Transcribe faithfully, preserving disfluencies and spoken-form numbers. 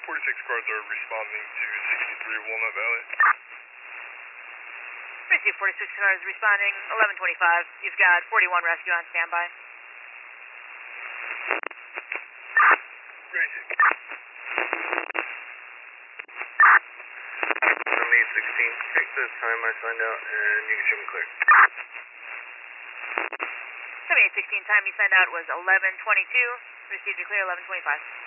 forty-six cars are responding to sixty-three Walnut Valley. Receive forty-six cars responding, eleven twenty-five. You've got forty-one rescue on standby. Raising. eight sixteen, take the time I signed out and you can show me clear. seventy-eight sixteen, time you signed out was eleven twenty-two. Received you clear, eleven twenty-five.